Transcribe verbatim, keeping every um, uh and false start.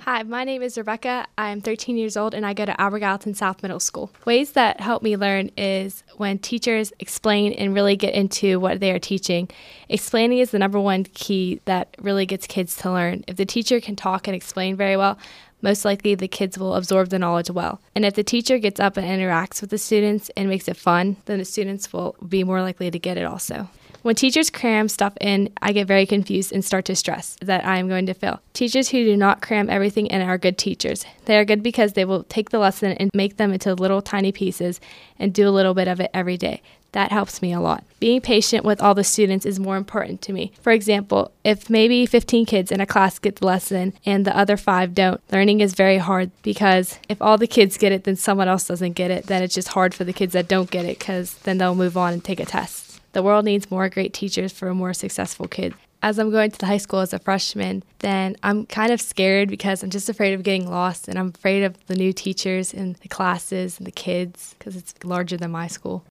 Hi, my name is Rebecca. I'm thirteen years old and I go to Albert Gallatin South Middle School. Ways that help me learn is when teachers explain and really get into what they are teaching. Explaining is the number one key that really gets kids to learn. If the teacher can talk and explain very well, most likely the kids will absorb the knowledge well. And if the teacher gets up and interacts with the students and makes it fun, then the students will be more likely to get it also. When teachers cram stuff in, I get very confused and start to stress that I am going to fail. Teachers who do not cram everything in are good teachers. They are good because they will take the lesson and make them into little tiny pieces and do a little bit of it every day. That helps me a lot. Being patient with all the students is more important to me. For example, if maybe fifteen kids in a class get the lesson and the other five don't, learning is very hard because if all the kids get it, then someone else doesn't get it. Then it's just hard for the kids that don't get it because then they'll move on and take a test. The world needs more great teachers for more successful kids. As I'm going to the high school as a freshman, then I'm kind of scared because I'm just afraid of getting lost and I'm afraid of the new teachers and the classes and the kids because it's larger than my school.